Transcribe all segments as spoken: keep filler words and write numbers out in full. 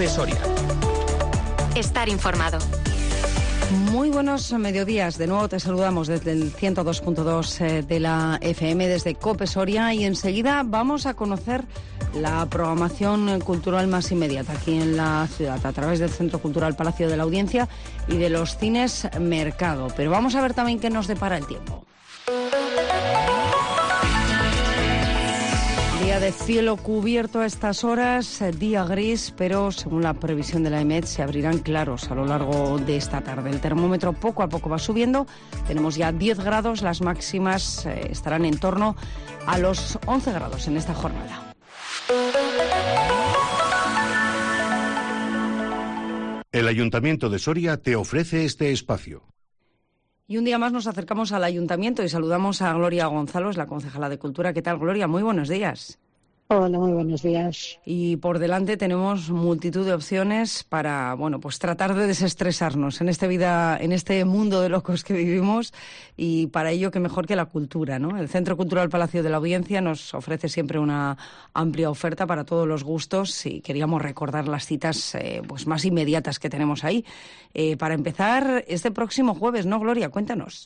COPE Soria. Estar informado. Muy buenos mediodías. De nuevo te saludamos desde el ciento dos punto dos de la F M, desde COPE Soria, y enseguida vamos a conocer la programación cultural más inmediata aquí en la ciudad a través del Centro Cultural Palacio de la Audiencia y de los cines Mercado. Pero vamos a ver también qué nos depara el tiempo. Día de cielo cubierto a estas horas, día gris, pero según la previsión de la EMET se abrirán claros a lo largo de esta tarde. El termómetro poco a poco va subiendo, tenemos ya diez grados, las máximas eh, estarán en torno a los once grados en esta jornada. El Ayuntamiento de Soria te ofrece este espacio. Y un día más nos acercamos al Ayuntamiento y saludamos a Gloria Gonzalo, es la concejala de Cultura. ¿Qué tal, Gloria? Muy buenos días. Hola, muy buenos días. Y por delante tenemos multitud de opciones para, bueno, pues tratar de desestresarnos en esta vida, en este mundo de locos que vivimos, y para ello qué mejor que la cultura, ¿no? El Centro Cultural Palacio de la Audiencia nos ofrece siempre una amplia oferta para todos los gustos y queríamos recordar las citas eh, pues más inmediatas que tenemos ahí. Eh, para empezar, este próximo jueves, ¿no, Gloria? Cuéntanos.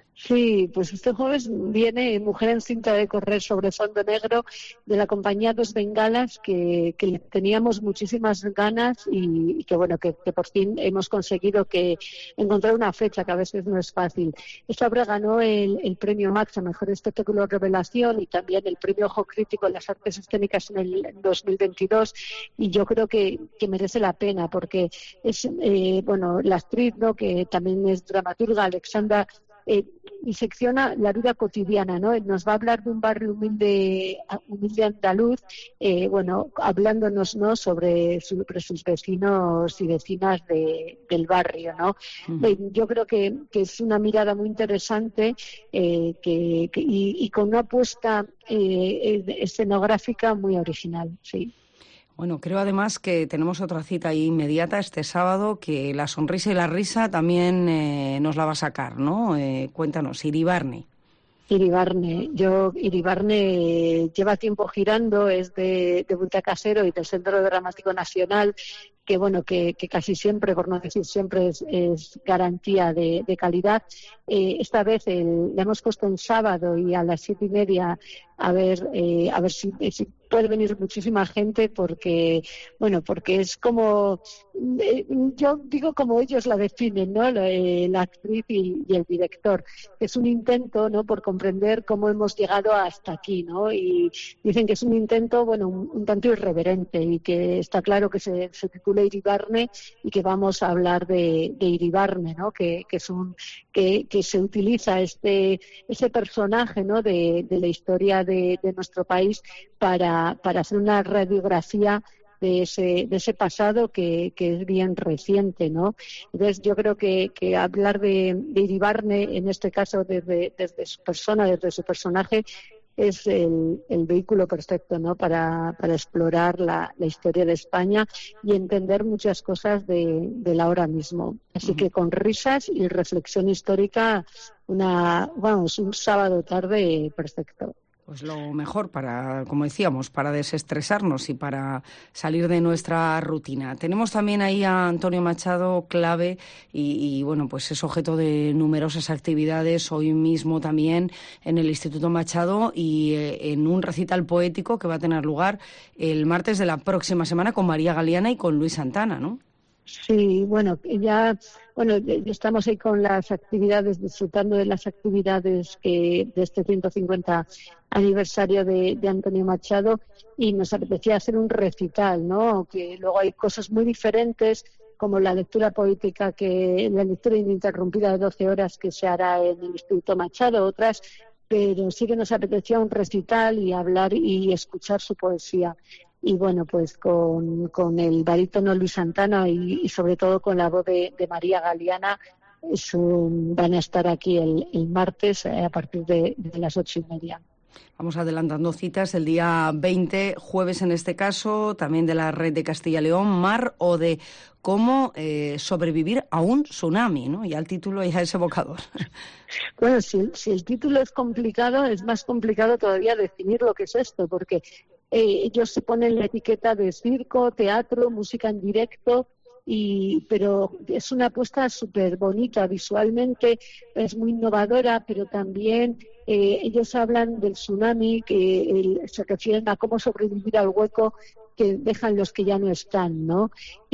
Sí, pues este jueves viene Mujer en cinta de correr sobre fondo negro, de la compañía Dos Bengalas, que, que teníamos muchísimas ganas y, y que bueno que, que por fin hemos conseguido que encontrar una fecha, que a veces no es fácil. Esta obra ganó el, el premio Max a Mejor Espectáculo Revelación y también el premio Ojo Crítico en las Artes Escénicas en el dos mil veintidós, y yo creo que, que merece la pena porque es eh, bueno la actriz, ¿no?, que también es dramaturga, Alexandra, Eh, disecciona la vida cotidiana, ¿no? Nos va a hablar de un barrio humilde, humilde andaluz, eh, bueno, hablándonos, ¿no?, sobre, sobre sus vecinos y vecinas de, del barrio, ¿no? Mm. Eh, yo creo que, que es una mirada muy interesante eh, que, que, y, y con una apuesta eh, escenográfica muy original, sí. Bueno, creo además que tenemos otra cita ahí inmediata este sábado, que la sonrisa y la risa también eh, nos la va a sacar, ¿no? Eh, cuéntanos, Iribarne. Iribarne, yo Iribarne lleva tiempo girando, es de, de Buitre Casero y del Centro Dramático Nacional, que bueno, que, que casi siempre, por no decir siempre, es, es garantía de, de calidad. Eh, esta vez el, le hemos puesto un sábado y a las siete y media a ver, eh, a ver si, si puede venir muchísima gente, porque bueno, porque es como, eh, yo digo como ellos la definen, ¿no?, la, eh, la actriz y, y el director. Es un intento, ¿no?, por comprender cómo hemos llegado hasta aquí, ¿no? Y dicen que es un intento, bueno, un, un tanto irreverente, y que está claro que se, se titula Iribarne y que vamos a hablar de, de Iribarne, ¿no?, que, que es un que, que se utiliza este ese personaje, ¿no?, de, de la historia de, de nuestro país para, para hacer una radiografía de ese de ese pasado que, que es bien reciente, ¿no? Entonces yo creo que, que hablar de, de Iribarne, en este caso desde, desde su persona, desde su personaje, es el, el vehículo perfecto, ¿no?, para, para explorar la, la historia de España y entender muchas cosas de, de ahora mismo. Así uh-huh. que con risas y reflexión histórica, una vamos, un sábado tarde perfecto. Pues lo mejor para, como decíamos, para desestresarnos y para salir de nuestra rutina. Tenemos también ahí a Antonio Machado, clave, y, y bueno, pues es objeto de numerosas actividades, hoy mismo también en el Instituto Machado y eh, en un recital poético que va a tener lugar el martes de la próxima semana con María Galeana y con Luis Santana, ¿no? Sí, bueno, ya bueno, estamos ahí con las actividades, disfrutando de las actividades que de este ciento cincuenta aniversario de, de Antonio Machado, y nos apetecía hacer un recital, ¿no? Que luego hay cosas muy diferentes, como la lectura poética, que la lectura ininterrumpida de doce horas que se hará en el Instituto Machado, otras, pero sí que nos apetecía un recital y hablar y escuchar su poesía. Y bueno, pues con, con el barítono Luis Santana y, y sobre todo con la voz de, de María Galeana, es un, van a estar aquí el, el martes eh, a partir de, de las ocho y media. Vamos adelantando citas el día veinte, jueves en este caso, también de la Red de Castilla y León, Mar o de cómo eh, sobrevivir a un tsunami, ¿no? Ya el título ya es evocador. Bueno, si, si el título es complicado, es más complicado todavía definir lo que es esto, porque eh, ellos se ponen la etiqueta de circo, teatro, música en directo, y pero es una apuesta súper bonita visualmente, es muy innovadora, pero también eh, ellos hablan del tsunami, que el, se refieren a cómo sobrevivir al hueco que dejan los que ya no están, ¿no?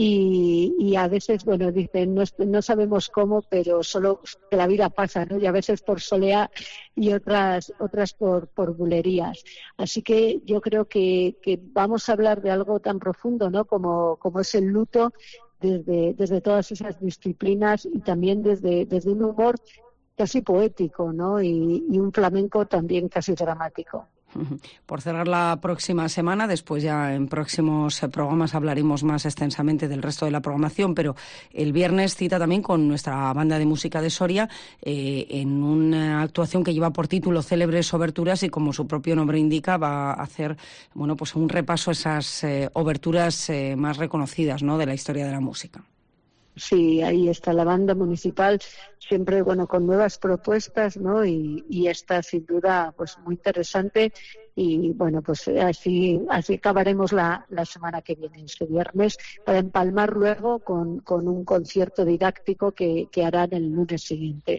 Y, y a veces, bueno, dicen, no, no sabemos cómo, pero solo que la vida pasa, ¿no? Y a veces por soleá y otras otras por, por bulerías. Así que yo creo que, que vamos a hablar de algo tan profundo, ¿no? Como, como es el luto, desde, desde todas esas disciplinas y también desde, desde un humor casi poético, ¿no? Y, y un flamenco también casi dramático. Por cerrar la próxima semana, después ya en próximos programas hablaremos más extensamente del resto de la programación, pero el viernes cita también con nuestra banda de música de Soria eh, en una actuación que lleva por título Célebres Oberturas y, como su propio nombre indica, va a hacer bueno, pues un repaso a esas eh, oberturas eh, más reconocidas, ¿no?, de la historia de la música. Sí, ahí está la banda municipal, siempre bueno con nuevas propuestas, ¿no? Y, y esta sin duda pues muy interesante, y bueno pues así así acabaremos la, la semana que viene, este viernes, para empalmar luego con, con un concierto didáctico que, que harán el lunes siguiente.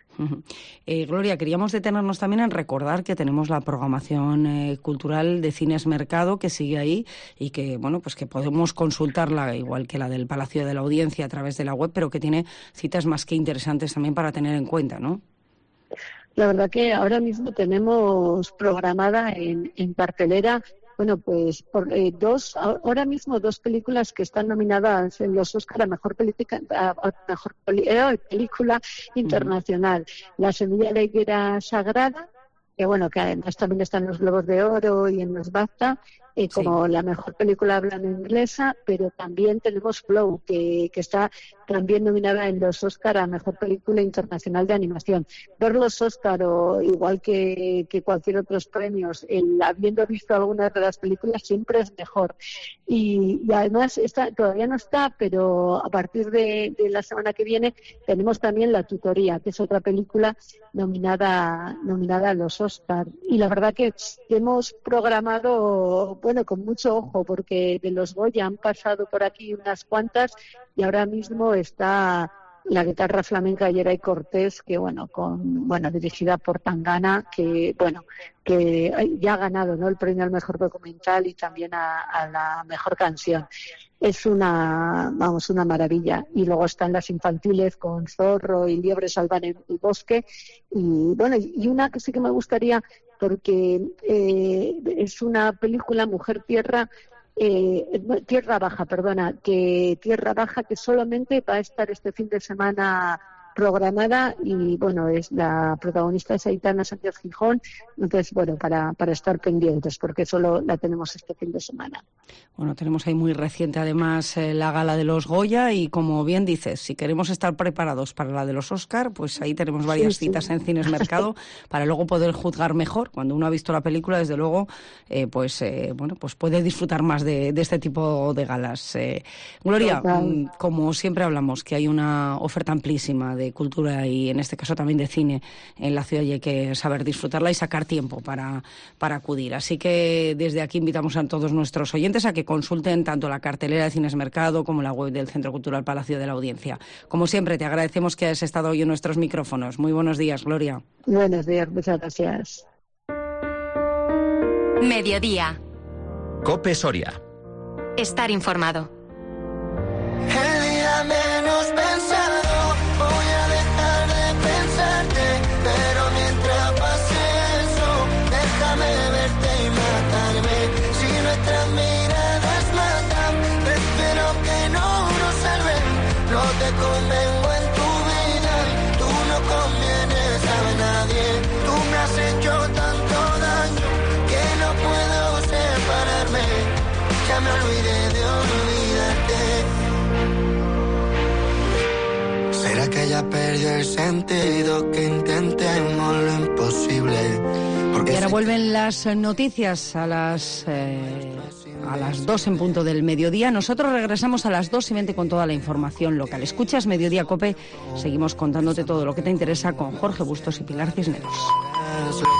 Eh, Gloria, queríamos detenernos también en recordar que tenemos la programación eh, cultural de Cines Mercado, que sigue ahí y que bueno pues que podemos consultarla igual que la del Palacio de la Audiencia a través de la web, pero que tiene citas más que interesantes también para tener en cuenta, ¿no? La verdad que ahora mismo tenemos programada en, en cartelera, bueno, pues por, eh, dos, ahora mismo dos películas que están nominadas en los Oscar a mejor, película, a mejor peli, eh, película internacional. Uh-huh. La Semilla de la Higuera Sagrada, que bueno, que además también está en los Globos de Oro y en los BAFTA, eh, como sí. La mejor película hablando inglesa, pero también tenemos Flow, que, que está también nominada en los Oscar a mejor película internacional de animación. Ver los Oscar, o igual que, que cualquier otros premios, el, habiendo visto algunas de las películas, siempre es mejor. Y, y además esta todavía no está, pero a partir de, de la semana que viene tenemos también La Tutoría, que es otra película nominada nominada a los Oscar. Y la verdad que hemos programado, bueno, con mucho ojo, porque de los Goya han pasado por aquí unas cuantas, y ahora mismo está la guitarra flamenca Yeray Cortés, que bueno, con bueno dirigida por Tangana, que bueno que ya ha ganado, ¿no?, el premio al mejor documental y también a, a la mejor canción. Es una, vamos, una maravilla. Y luego están las infantiles con Zorro y Liebre salvan el, el bosque. Y bueno, y una que sí que me gustaría, porque eh, es una película, Mujer Tierra, eh, Tierra Baja, perdona, que Tierra Baja, que solamente va a estar este fin de semana programada, y bueno, es la protagonista es Aitana Sánchez Gijón, entonces bueno, para, para estar pendientes, porque solo la tenemos este fin de semana. Bueno, tenemos ahí muy reciente además eh, la gala de los Goya, y como bien dices, si queremos estar preparados para la de los Oscar, pues ahí tenemos varias sí, citas sí. en Cines Mercado para luego poder juzgar mejor. Cuando uno ha visto la película, desde luego, eh, pues eh, bueno, pues puede disfrutar más de, de este tipo de galas. Eh, Gloria, Total. Como siempre hablamos, que hay una oferta amplísima de cultura y en este caso también de cine en la ciudad, y hay que saber disfrutarla y sacar tiempo para, para acudir. Así que desde aquí invitamos a todos nuestros oyentes a que consulten tanto la cartelera de Cines Mercado como la web del Centro Cultural Palacio de la Audiencia. Como siempre, te agradecemos que hayas estado hoy en nuestros micrófonos. Muy buenos días, Gloria. Buenos días, muchas gracias. Mediodía. COPE Soria. Estar informado. El día menos pensado, voy a dejar de pensarte, pero mientras pase eso, déjame verte y matarme. Si nuestras miradas matan, espero que no nos salven. No te convengo en tu vida, tú no convienes a nadie. Tú me has hecho tanto daño que no puedo separarme. Ya me olvidé de olvidarte. ¿Será que ya perdió el sentido, que intentemos lo imposible? Porque y ahora vuelven las noticias a las eh, a las dos en punto del mediodía. Nosotros regresamos a las dos y veinte con toda la información local. Escuchas Mediodía COPE, seguimos contándote todo lo que te interesa con Jorge Bustos y Pilar Cisneros.